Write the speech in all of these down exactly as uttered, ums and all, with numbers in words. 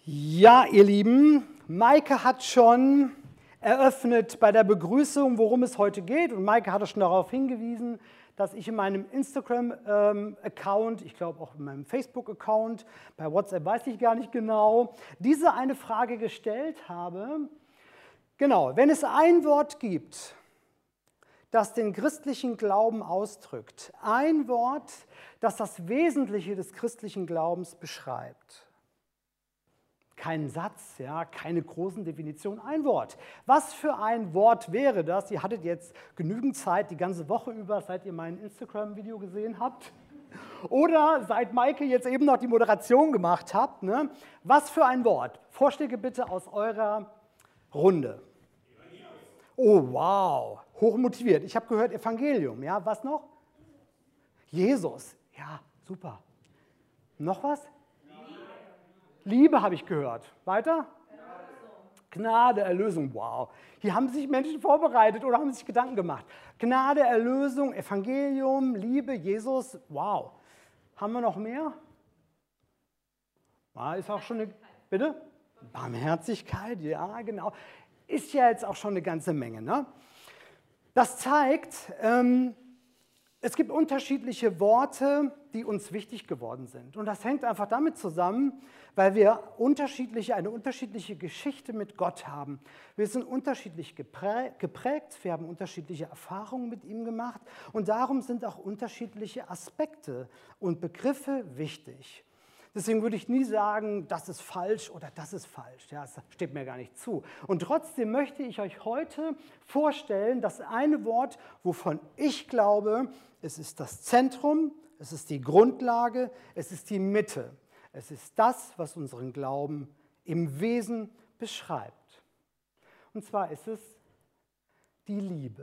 Ja, ihr Lieben, Maike hat schon eröffnet bei der Begrüßung, worum es heute geht. Und Maike hatte schon darauf hingewiesen, dass ich in meinem Instagram-Account, ich glaube auch in meinem Facebook-Account, bei WhatsApp weiß ich gar nicht genau, diese eine Frage gestellt habe. Genau, wenn es ein Wort gibt, das den christlichen Glauben ausdrückt, ein Wort, das das Wesentliche des christlichen Glaubens beschreibt. Kein Satz, ja, keine großen Definitionen, ein Wort. Was für ein Wort wäre das? Ihr hattet jetzt genügend Zeit, die ganze Woche über, seit ihr mein Instagram-Video gesehen habt. Oder seit Maike jetzt eben noch die Moderation gemacht habt. Ne? Was für ein Wort? Vorschläge bitte aus eurer Runde. Oh, wow, hochmotiviert. Ich habe gehört Evangelium. Ja, was noch? Jesus. Ja, super. Noch was? Liebe habe ich gehört. Weiter? Erlösung. Gnade, Erlösung. Wow. Hier haben sich Menschen vorbereitet oder haben sich Gedanken gemacht. Gnade, Erlösung, Evangelium, Liebe, Jesus. Wow. Haben wir noch mehr? Ja, ist auch schon eine. Bitte? Barmherzigkeit, ja, genau. Ist ja jetzt auch schon eine ganze Menge. Ne? Das zeigt, ähm, es gibt unterschiedliche Worte, die uns wichtig geworden sind. Und das hängt einfach damit zusammen, weil wir unterschiedliche, eine unterschiedliche Geschichte mit Gott haben. Wir sind unterschiedlich geprägt, wir haben unterschiedliche Erfahrungen mit ihm gemacht und darum sind auch unterschiedliche Aspekte und Begriffe wichtig. Deswegen würde ich nie sagen, das ist falsch oder das ist falsch. Ja, das steht mir gar nicht zu. Und trotzdem möchte ich euch heute vorstellen, das eine Wort, wovon ich glaube, es ist das Zentrum, es ist die Grundlage, es ist die Mitte. Es ist das, was unseren Glauben im Wesen beschreibt. Und zwar ist es die Liebe.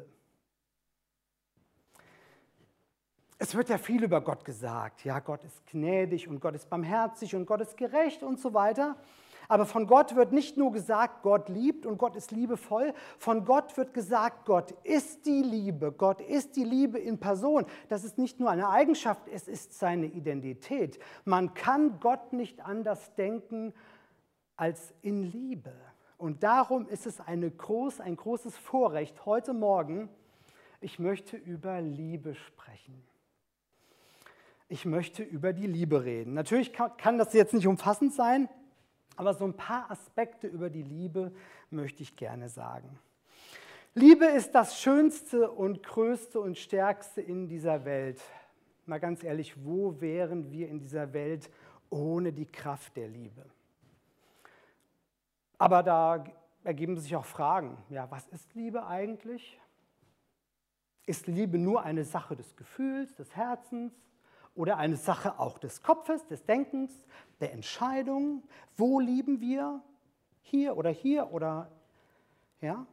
Es wird ja viel über Gott gesagt. Ja, Gott ist gnädig und Gott ist barmherzig und Gott ist gerecht und so weiter. Aber von Gott wird nicht nur gesagt, Gott liebt und Gott ist liebevoll. Von Gott wird gesagt, Gott ist die Liebe. Gott ist die Liebe in Person. Das ist nicht nur eine Eigenschaft, es ist seine Identität. Man kann Gott nicht anders denken als in Liebe. Und darum ist es eine groß, ein großes Vorrecht heute Morgen, ich möchte über Liebe sprechen. Ich möchte über die Liebe reden. Natürlich kann das jetzt nicht umfassend sein, aber so ein paar Aspekte über die Liebe möchte ich gerne sagen. Liebe ist das Schönste und Größte und Stärkste in dieser Welt. Mal ganz ehrlich, wo wären wir in dieser Welt ohne die Kraft der Liebe? Aber da ergeben sich auch Fragen. Ja, was ist Liebe eigentlich? Ist Liebe nur eine Sache des Gefühls, des Herzens? Oder eine Sache auch des Kopfes, des Denkens, der Entscheidung. Wo lieben wir? Hier oder hier oder ja?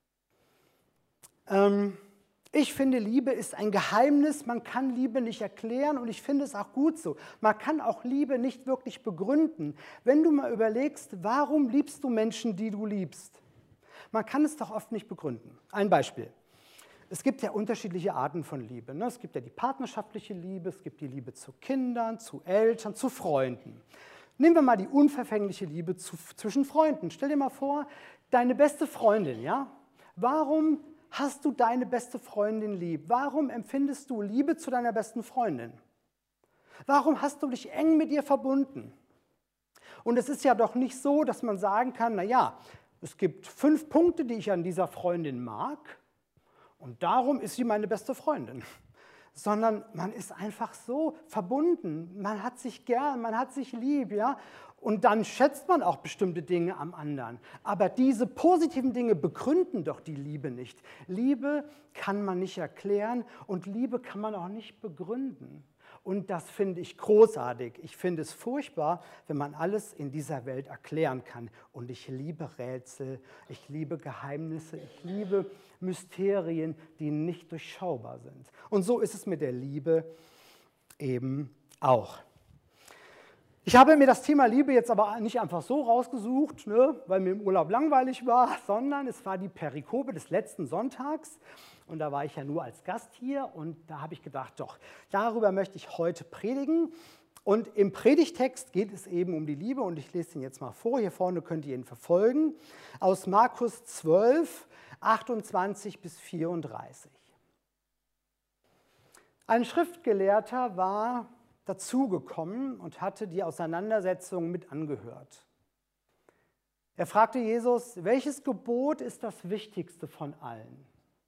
Ähm, ich finde, Liebe ist ein Geheimnis. Man kann Liebe nicht erklären und ich finde es auch gut so. Man kann auch Liebe nicht wirklich begründen. Wenn du mal überlegst, warum liebst du Menschen, die du liebst? Man kann es doch oft nicht begründen. Ein Beispiel. Es gibt ja unterschiedliche Arten von Liebe. Ne? Es gibt ja die partnerschaftliche Liebe, es gibt die Liebe zu Kindern, zu Eltern, zu Freunden. Nehmen wir mal die unverfängliche Liebe zu, zwischen Freunden. Stell dir mal vor, deine beste Freundin, ja? Warum hast du deine beste Freundin lieb? Warum empfindest du Liebe zu deiner besten Freundin? Warum hast du dich eng mit ihr verbunden? Und es ist ja doch nicht so, dass man sagen kann, naja, es gibt fünf Punkte, die ich an dieser Freundin mag, und darum ist sie meine beste Freundin. Sondern man ist einfach so verbunden, man hat sich gern, man hat sich lieb, ja. Und dann schätzt man auch bestimmte Dinge am anderen. Aber diese positiven Dinge begründen doch die Liebe nicht. Liebe kann man nicht erklären und Liebe kann man auch nicht begründen. Und das finde ich großartig. Ich finde es furchtbar, wenn man alles in dieser Welt erklären kann. Und ich liebe Rätsel, ich liebe Geheimnisse, ich liebe Mysterien, die nicht durchschaubar sind. Und so ist es mit der Liebe eben auch. Ich habe mir das Thema Liebe jetzt aber nicht einfach so rausgesucht, ne, weil mir im Urlaub langweilig war, sondern es war die Perikope des letzten Sonntags. Und da war ich ja nur als Gast hier und da habe ich gedacht, doch, darüber möchte ich heute predigen. Und im Predigtext geht es eben um die Liebe und ich lese ihn jetzt mal vor. Hier vorne könnt ihr ihn verfolgen. Aus Markus zwölf, achtundzwanzig bis vierunddreißig. Ein Schriftgelehrter war dazugekommen und hatte die Auseinandersetzung mit angehört. Er fragte Jesus, welches Gebot ist das wichtigste von allen?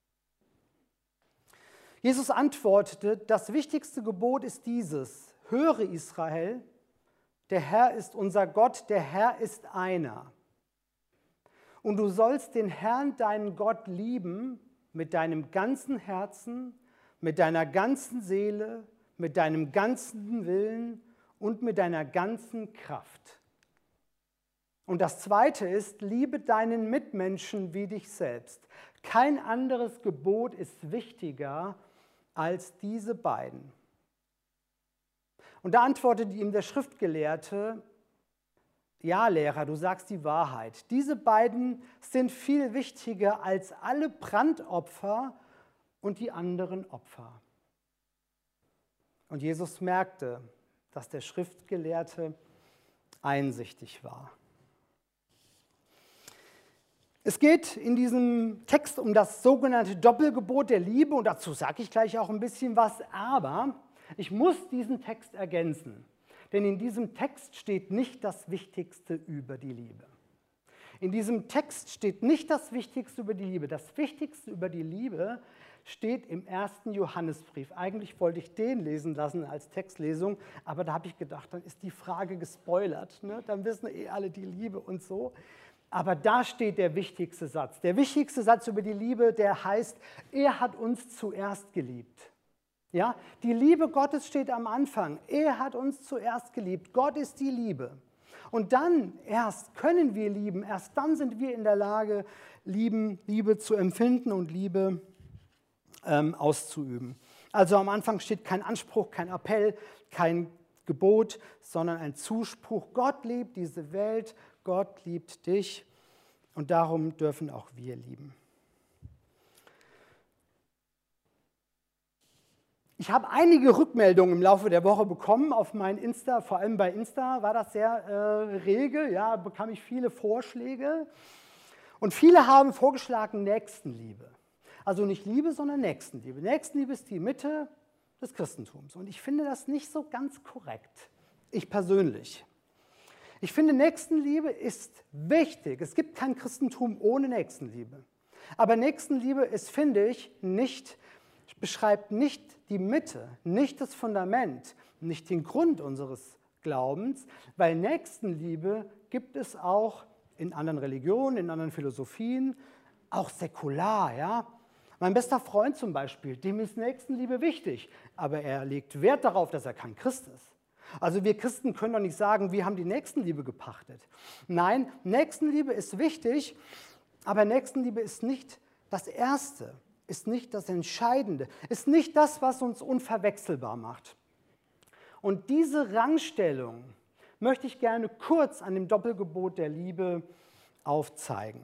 Jesus antwortete, das wichtigste Gebot ist dieses: Höre Israel, der Herr ist unser Gott, der Herr ist einer. Und du sollst den Herrn, deinen Gott, lieben mit deinem ganzen Herzen, mit deiner ganzen Seele, mit deinem ganzen Willen und mit deiner ganzen Kraft. Und das Zweite ist, liebe deinen Mitmenschen wie dich selbst. Kein anderes Gebot ist wichtiger als diese beiden. Und da antwortete ihm der Schriftgelehrte, ja, Lehrer, du sagst die Wahrheit. Diese beiden sind viel wichtiger als alle Brandopfer und die anderen Opfer. Und Jesus merkte, dass der Schriftgelehrte einsichtig war. Es geht in diesem Text um das sogenannte Doppelgebot der Liebe und dazu sage ich gleich auch ein bisschen was, aber ich muss diesen Text ergänzen, denn in diesem Text steht nicht das Wichtigste über die Liebe. In diesem Text steht nicht das Wichtigste über die Liebe. Das Wichtigste über die Liebe steht im ersten Johannesbrief. Eigentlich wollte ich den lesen lassen als Textlesung, aber da habe ich gedacht, dann ist die Frage gespoilert, ne? Dann wissen eh alle die Liebe und so. Aber da steht der wichtigste Satz. Der wichtigste Satz über die Liebe, der heißt, er hat uns zuerst geliebt. Ja? Die Liebe Gottes steht am Anfang. Er hat uns zuerst geliebt. Gott ist die Liebe. Und dann erst können wir lieben, erst dann sind wir in der Lage, lieben, Liebe zu empfinden und Liebe ähm, auszuüben. Also am Anfang steht kein Anspruch, kein Appell, kein Gebot, sondern ein Zuspruch. Gott liebt diese Welt, Gott liebt dich und darum dürfen auch wir lieben. Ich habe einige Rückmeldungen im Laufe der Woche bekommen auf mein Insta, vor allem bei Insta war das sehr äh, rege, ja, bekam ich viele Vorschläge und viele haben vorgeschlagen Nächstenliebe. Also nicht Liebe, sondern Nächstenliebe. Nächstenliebe ist die Mitte des Christentums und ich finde das nicht so ganz korrekt, ich persönlich. Ich finde, Nächstenliebe ist wichtig. Es gibt kein Christentum ohne Nächstenliebe. Aber Nächstenliebe ist, finde ich, nicht, beschreibt nicht die Mitte, nicht das Fundament, nicht den Grund unseres Glaubens, weil Nächstenliebe gibt es auch in anderen Religionen, in anderen Philosophien, auch säkular. Ja? Mein bester Freund zum Beispiel, dem ist Nächstenliebe wichtig, aber er legt Wert darauf, dass er kein Christ ist. Also wir Christen können doch nicht sagen, wir haben die Nächstenliebe gepachtet. Nein, Nächstenliebe ist wichtig, aber Nächstenliebe ist nicht das Erste, ist nicht das Entscheidende, ist nicht das, was uns unverwechselbar macht. Und diese Rangstellung möchte ich gerne kurz an dem Doppelgebot der Liebe aufzeigen.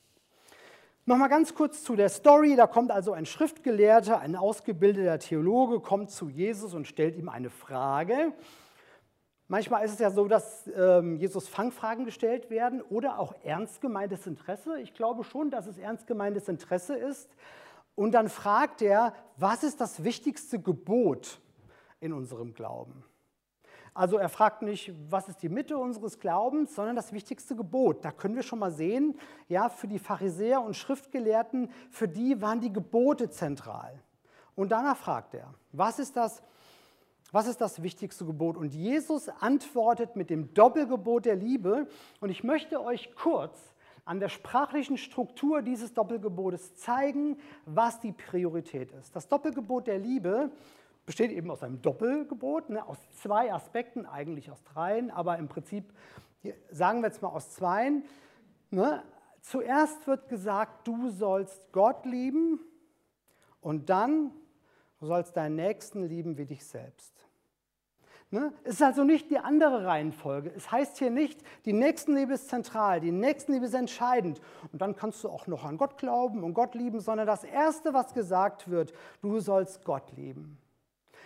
Nochmal ganz kurz zu der Story. Da kommt also ein Schriftgelehrter, ein ausgebildeter Theologe, kommt zu Jesus und stellt ihm eine Frage. Manchmal ist es ja so, dass ähm, Jesus Fangfragen gestellt werden oder auch ernst gemeintes Interesse. Ich glaube schon, dass es ernst gemeintes Interesse ist. Und dann fragt er, was ist das wichtigste Gebot in unserem Glauben? Also er fragt nicht, was ist die Mitte unseres Glaubens, sondern das wichtigste Gebot. Da können wir schon mal sehen, ja, für die Pharisäer und Schriftgelehrten, für die waren die Gebote zentral. Und danach fragt er, was ist das Was ist das wichtigste Gebot? Und Jesus antwortet mit dem Doppelgebot der Liebe. Und ich möchte euch kurz an der sprachlichen Struktur dieses Doppelgebotes zeigen, was die Priorität ist. Das Doppelgebot der Liebe besteht eben aus einem Doppelgebot, ne, aus zwei Aspekten, eigentlich aus dreien, aber im Prinzip, sagen wir jetzt mal aus zweien. Ne. Zuerst wird gesagt, du sollst Gott lieben und dann du sollst deinen Nächsten lieben wie dich selbst. Ne? Es ist also nicht die andere Reihenfolge. Es heißt hier nicht, die Nächstenliebe ist zentral, die Nächstenliebe ist entscheidend. Und dann kannst du auch noch an Gott glauben und Gott lieben, sondern das Erste, was gesagt wird, du sollst Gott lieben.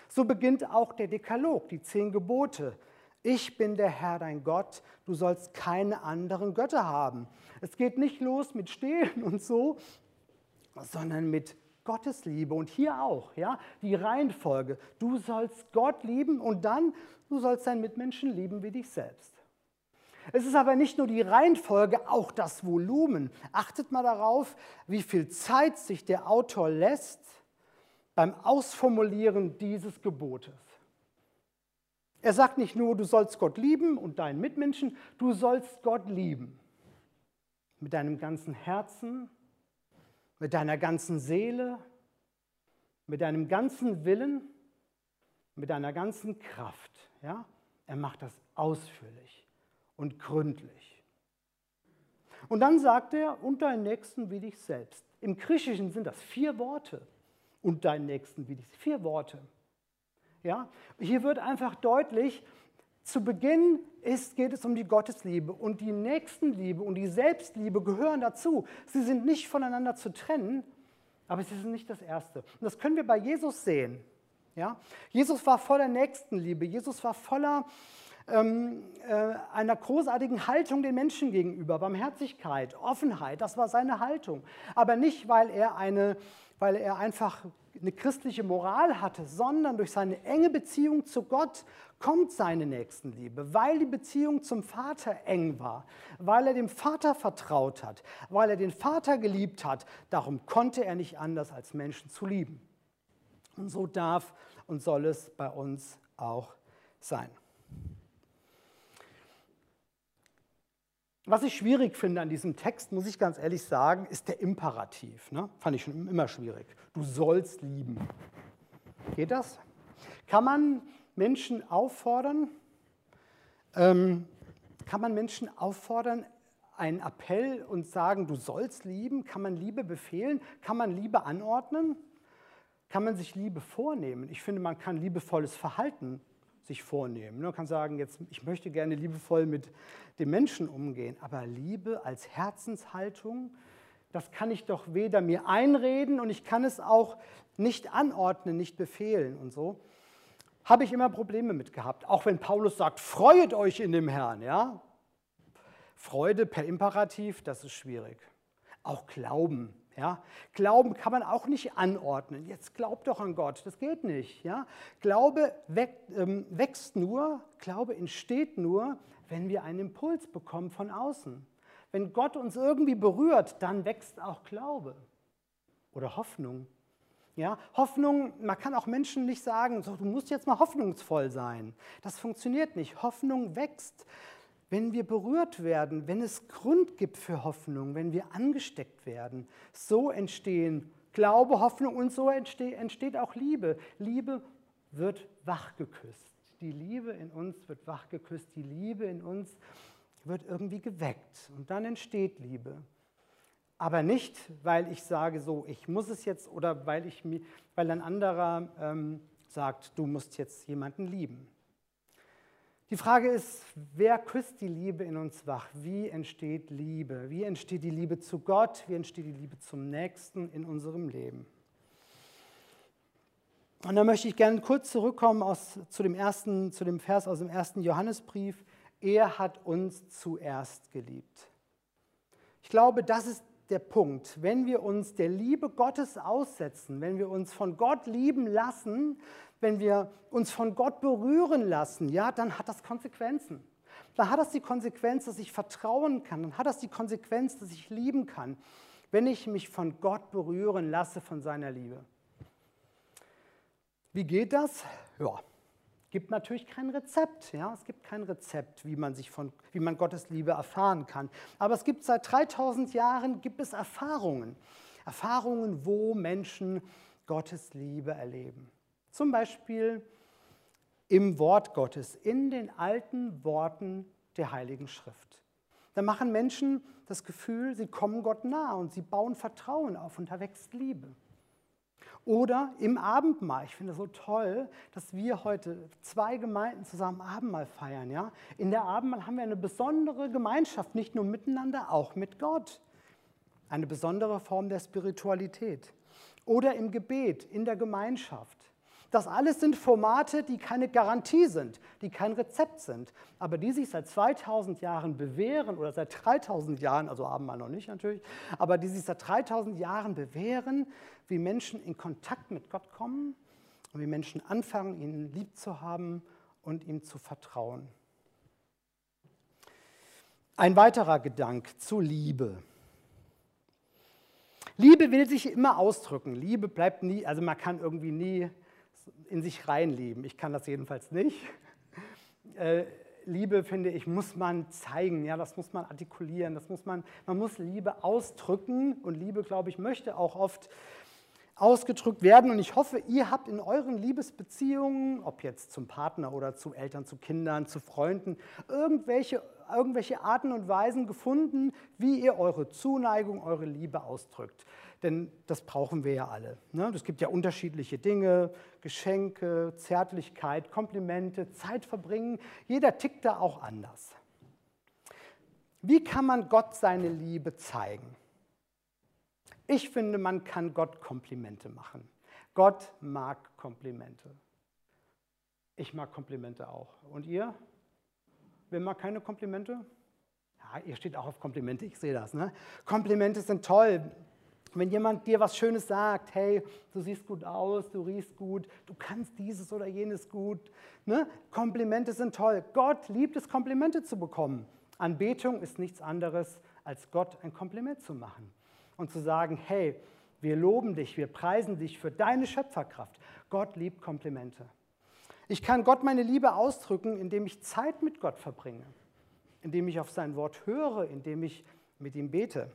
So beginnt auch der Dekalog, die zehn Gebote. Ich bin der Herr, dein Gott, du sollst keine anderen Götter haben. Es geht nicht los mit Stehlen und so, sondern mit Gottes Liebe. Und hier auch, ja, die Reihenfolge. Du sollst Gott lieben und dann, du sollst deinen Mitmenschen lieben wie dich selbst. Es ist aber nicht nur die Reihenfolge, auch das Volumen. Achtet mal darauf, wie viel Zeit sich der Autor lässt beim Ausformulieren dieses Gebotes. Er sagt nicht nur, du sollst Gott lieben und deinen Mitmenschen, du sollst Gott lieben. Mit deinem ganzen Herzen, mit deiner ganzen Seele, mit deinem ganzen Willen, mit deiner ganzen Kraft. Ja? Er macht das ausführlich und gründlich. Und dann sagt er, und deinen Nächsten wie dich selbst. Im Griechischen sind das vier Worte. Und deinen Nächsten wie dich selbst. Vier Worte. Ja? Hier wird einfach deutlich, zu Beginn ist, geht es um die Gottesliebe und die Nächstenliebe und die Selbstliebe gehören dazu. Sie sind nicht voneinander zu trennen, aber sie sind nicht das Erste. Und das können wir bei Jesus sehen. Ja? Jesus war voller Nächstenliebe, Jesus war voller ähm, äh, einer großartigen Haltung den Menschen gegenüber, Barmherzigkeit, Offenheit, das war seine Haltung. Aber nicht, weil er, eine, weil er einfach eine christliche Moral hatte, sondern durch seine enge Beziehung zu Gott kommt seine Nächstenliebe, weil die Beziehung zum Vater eng war, weil er dem Vater vertraut hat, weil er den Vater geliebt hat. Darum konnte er nicht anders, als Menschen zu lieben. Und so darf und soll es bei uns auch sein. Was ich schwierig finde an diesem Text, muss ich ganz ehrlich sagen, ist der Imperativ. Ne? Fand ich schon immer schwierig. Du sollst lieben. Geht das? Kann man Menschen auffordern, ähm, kann man Menschen auffordern, einen Appell und sagen, du sollst lieben? Kann man Liebe befehlen? Kann man Liebe anordnen? Kann man sich Liebe vornehmen? Ich finde, man kann liebevolles Verhalten sich vornehmen. Man kann sagen, jetzt, ich möchte gerne liebevoll mit den Menschen umgehen, aber Liebe als Herzenshaltung, das kann ich doch weder mir einreden und ich kann es auch nicht anordnen, nicht befehlen und so. Habe ich immer Probleme mit gehabt, auch wenn Paulus sagt, freuet euch in dem Herrn. Ja? Freude per Imperativ, das ist schwierig. Auch Glauben. Ja? Glauben kann man auch nicht anordnen. Jetzt glaubt doch an Gott, das geht nicht. Ja? Glaube wächst nur, Glaube entsteht nur, wenn wir einen Impuls bekommen von außen. Wenn Gott uns irgendwie berührt, dann wächst auch Glaube oder Hoffnung. Ja? Hoffnung, man kann auch Menschen nicht sagen, so, du musst jetzt mal hoffnungsvoll sein. Das funktioniert nicht. Hoffnung wächst, wenn wir berührt werden, wenn es Grund gibt für Hoffnung, wenn wir angesteckt werden. So entstehen Glaube, Hoffnung und so entsteht auch Liebe. Liebe wird wachgeküsst. Die Liebe in uns wird wachgeküsst. Die Liebe in uns wird irgendwie geweckt. Und dann entsteht Liebe. Aber nicht, weil ich sage, so, ich muss es jetzt, oder weil, ich, weil ein anderer ähm, sagt, du musst jetzt jemanden lieben. Die Frage ist, wer küsst die Liebe in uns wach? Wie entsteht Liebe? Wie entsteht die Liebe zu Gott? Wie entsteht die Liebe zum Nächsten in unserem Leben? Und da möchte ich gerne kurz zurückkommen aus, zu, dem ersten, zu dem Vers aus dem ersten Johannesbrief. Er hat uns zuerst geliebt. Ich glaube, das ist der Punkt. Wenn wir uns der Liebe Gottes aussetzen, wenn wir uns von Gott lieben lassen, wenn wir uns von Gott berühren lassen, ja, dann hat das Konsequenzen. Dann hat das die Konsequenz, dass ich vertrauen kann. Dann hat das die Konsequenz, dass ich lieben kann, wenn ich mich von Gott berühren lasse, von seiner Liebe. Wie geht das? Ja, gibt natürlich kein Rezept. Ja? Es gibt kein Rezept, wie man, sich von, wie man Gottes Liebe erfahren kann. Aber es gibt seit dreitausend Jahren gibt es Erfahrungen. Erfahrungen, wo Menschen Gottes Liebe erleben. Zum Beispiel im Wort Gottes, in den alten Worten der Heiligen Schrift. Da machen Menschen das Gefühl, sie kommen Gott nahe und sie bauen Vertrauen auf und da wächst Liebe. Oder im Abendmahl. Ich finde es so toll, dass wir heute zwei Gemeinden zusammen Abendmahl feiern. Ja? In der Abendmahl haben wir eine besondere Gemeinschaft, nicht nur miteinander, auch mit Gott. Eine besondere Form der Spiritualität. Oder im Gebet, in der Gemeinschaft. Das alles sind Formate, die keine Garantie sind, die kein Rezept sind, aber die sich seit zweitausend Jahren bewähren oder seit dreitausend Jahren, also Abendmahl noch nicht natürlich, aber die sich seit dreitausend Jahren bewähren, wie Menschen in Kontakt mit Gott kommen und wie Menschen anfangen, ihn lieb zu haben und ihm zu vertrauen. Ein weiterer Gedanke zu Liebe. Liebe will sich immer ausdrücken. Liebe bleibt nie, also man kann irgendwie nie in sich reinlieben. Ich kann das jedenfalls nicht. Äh, Liebe, finde ich, muss man zeigen, ja, das muss man artikulieren, das muss man, man muss Liebe ausdrücken und Liebe, glaube ich, möchte auch oft ausgedrückt werden und ich hoffe, ihr habt in euren Liebesbeziehungen, ob jetzt zum Partner oder zu Eltern, zu Kindern, zu Freunden, irgendwelche, irgendwelche Arten und Weisen gefunden, wie ihr eure Zuneigung, eure Liebe ausdrückt. Denn das brauchen wir ja alle. Ne? Es gibt ja unterschiedliche Dinge, Geschenke, Zärtlichkeit, Komplimente, Zeit verbringen. Jeder tickt da auch anders. Wie kann man Gott seine Liebe zeigen? Ich finde, man kann Gott Komplimente machen. Gott mag Komplimente. Ich mag Komplimente auch. Und ihr? Wer mag keine Komplimente? Ja, ihr steht auch auf Komplimente, ich sehe das. Ne? Komplimente sind toll. Wenn jemand dir was Schönes sagt, hey, du siehst gut aus, du riechst gut, du kannst dieses oder jenes gut. Ne? Komplimente sind toll. Gott liebt es, Komplimente zu bekommen. Anbetung ist nichts anderes, als Gott ein Kompliment zu machen. Und zu sagen, hey, wir loben dich, wir preisen dich für deine Schöpferkraft. Gott liebt Komplimente. Ich kann Gott meine Liebe ausdrücken, indem ich Zeit mit Gott verbringe, indem ich auf sein Wort höre, indem ich mit ihm bete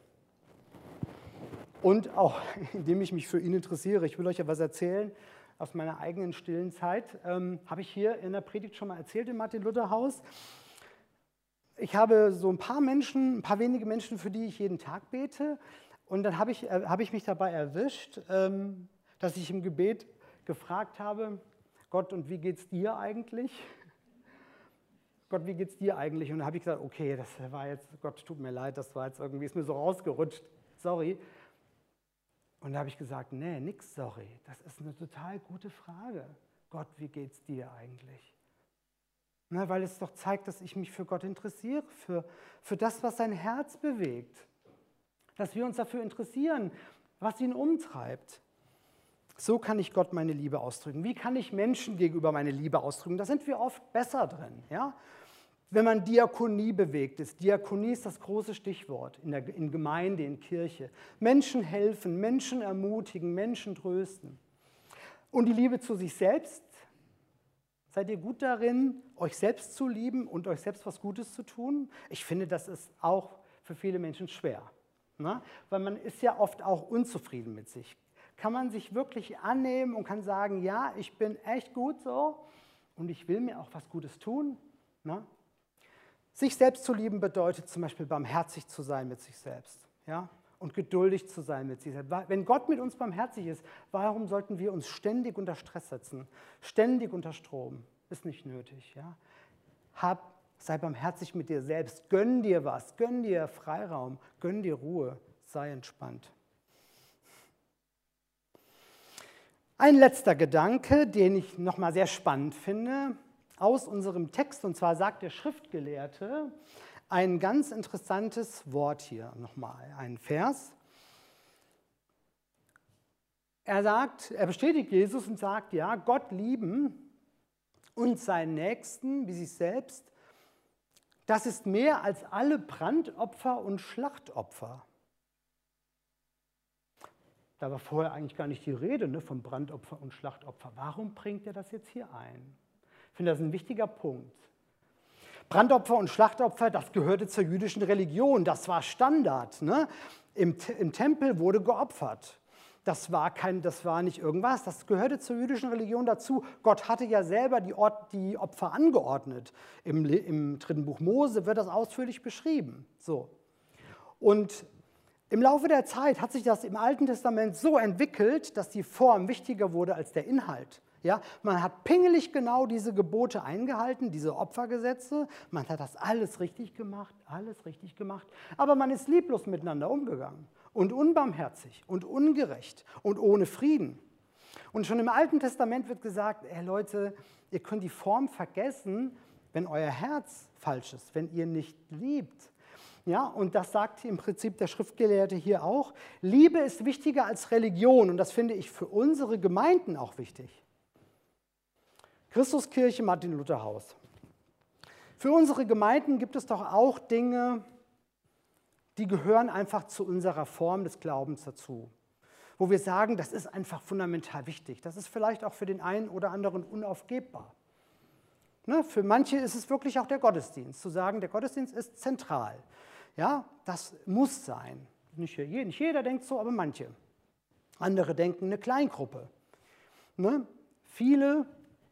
und auch indem ich mich für ihn interessiere. Ich will euch ja was erzählen aus meiner eigenen stillen Zeit. Ähm, habe ich hier in der Predigt schon mal erzählt im Martin-Luther-Haus. Ich habe so ein paar Menschen, ein paar wenige Menschen, für die ich jeden Tag bete. Und dann habe ich, äh, habe ich mich dabei erwischt, ähm, dass ich im Gebet gefragt habe, Gott, und wie geht's dir eigentlich? Gott, wie geht's dir eigentlich? Und dann habe ich gesagt, okay, das war jetzt, Gott, tut mir leid, das war jetzt irgendwie, ist mir so rausgerutscht, sorry. Und da habe ich gesagt, nee, nix sorry, das ist eine total gute Frage. Gott, wie geht's dir eigentlich? Na, weil es doch zeigt, dass ich mich für Gott interessiere, für, für das, was sein Herz bewegt. Dass wir uns dafür interessieren, was ihn umtreibt. So kann ich Gott meine Liebe ausdrücken. Wie kann ich Menschen gegenüber meine Liebe ausdrücken? Da sind wir oft besser drin. Ja? Wenn man Diakonie bewegt ist. Diakonie ist das große Stichwort in, der, in Gemeinde, in Kirche. Menschen helfen, Menschen ermutigen, Menschen trösten. Und die Liebe zu sich selbst. Seid ihr gut darin, euch selbst zu lieben und euch selbst was Gutes zu tun? Ich finde, das ist auch für viele Menschen schwer. Ne? Weil man ist ja oft auch unzufrieden mit sich. Kann man sich wirklich annehmen und kann sagen, ja, ich bin echt gut so und ich will mir auch was Gutes tun. Ne? Sich selbst zu lieben bedeutet zum Beispiel barmherzig zu sein mit sich selbst, ja? Und geduldig zu sein mit sich selbst. Wenn Gott mit uns barmherzig ist, warum sollten wir uns ständig unter Stress setzen, ständig unter Strom? Ist nicht nötig. Ja? Hab, sei barmherzig mit dir selbst, gönn dir was, gönn dir Freiraum, gönn dir Ruhe, sei entspannt. Ein letzter Gedanke, den ich nochmal sehr spannend finde, aus unserem Text, und zwar sagt der Schriftgelehrte ein ganz interessantes Wort hier nochmal, ein Vers. Er sagt, er bestätigt Jesus und sagt, ja, Gott lieben und seinen Nächsten wie sich selbst, das ist mehr als alle Brandopfer und Schlachtopfer. Da war vorher eigentlich gar nicht die Rede, ne, von Brandopfer und Schlachtopfer. Warum bringt er das jetzt hier ein? Ich finde, das ist ein wichtiger Punkt. Brandopfer und Schlachtopfer, das gehörte zur jüdischen Religion, das war Standard. Ne? Im, Im Tempel wurde geopfert. Das war, kein, das war nicht irgendwas, das gehörte zur jüdischen Religion dazu. Gott hatte ja selber die, Ort, die Opfer angeordnet. Im, Im dritten Buch Mose wird das ausführlich beschrieben. So. Und im Laufe der Zeit hat sich das im Alten Testament so entwickelt, dass die Form wichtiger wurde als der Inhalt. Ja, man hat pingelig genau diese Gebote eingehalten, diese Opfergesetze. Man hat das alles richtig gemacht, alles richtig gemacht. Aber man ist lieblos miteinander umgegangen und unbarmherzig und ungerecht und ohne Frieden. Und schon im Alten Testament wird gesagt, ey Leute, ihr könnt die Form vergessen, wenn euer Herz falsch ist, wenn ihr nicht liebt. Ja, und das sagt im Prinzip der Schriftgelehrte hier auch. Liebe ist wichtiger als Religion und das finde ich für unsere Gemeinden auch wichtig. Christuskirche, Martin-Luther-Haus. Für unsere Gemeinden gibt es doch auch Dinge, die gehören einfach zu unserer Form des Glaubens dazu. Wo wir sagen, das ist einfach fundamental wichtig. Das ist vielleicht auch für den einen oder anderen unaufgebbar. Ne, für manche ist es wirklich auch der Gottesdienst, zu sagen, der Gottesdienst ist zentral. Ja, das muss sein. Nicht jeder, nicht jeder denkt so, aber manche. Andere denken eine Kleingruppe. Ne, viele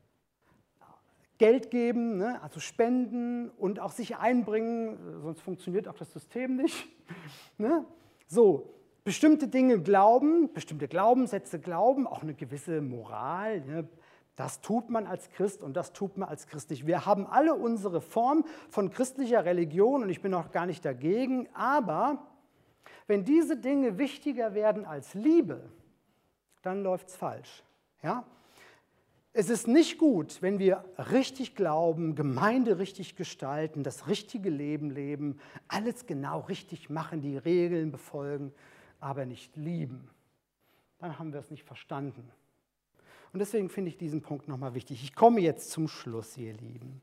Geld geben, ne, also spenden und auch sich einbringen, sonst funktioniert auch das System nicht. Ne? So, bestimmte Dinge glauben, bestimmte Glaubenssätze glauben, auch eine gewisse Moral. Ne? Das tut man als Christ und das tut man als christlich. Wir haben alle unsere Form von christlicher Religion und ich bin auch gar nicht dagegen, aber wenn diese Dinge wichtiger werden als Liebe, dann läuft es falsch. Ja? Es ist nicht gut, wenn wir richtig glauben, Gemeinde richtig gestalten, das richtige Leben leben, alles genau richtig machen, die Regeln befolgen, aber nicht lieben. Dann haben wir es nicht verstanden. Und deswegen finde ich diesen Punkt nochmal wichtig. Ich komme jetzt zum Schluss, ihr Lieben.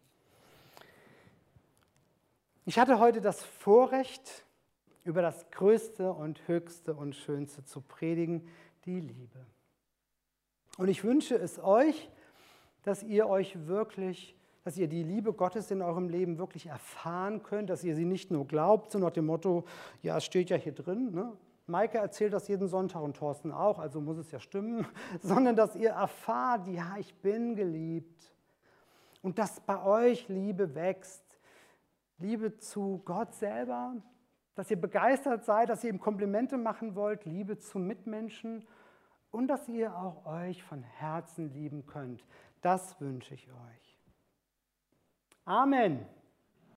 Ich hatte heute das Vorrecht, über das Größte und Höchste und Schönste zu predigen, die Liebe. Und ich wünsche es euch, dass ihr euch wirklich, dass ihr die Liebe Gottes in eurem Leben wirklich erfahren könnt, dass ihr sie nicht nur glaubt, so nach dem Motto, ja, es steht ja hier drin, ne? Maike erzählt das jeden Sonntag und Thorsten auch, also muss es ja stimmen, sondern dass ihr erfahrt, ja, ich bin geliebt und dass bei euch Liebe wächst, Liebe zu Gott selber, dass ihr begeistert seid, dass ihr ihm Komplimente machen wollt, Liebe zu Mitmenschen und dass ihr auch euch von Herzen lieben könnt. Das wünsche ich euch. Amen.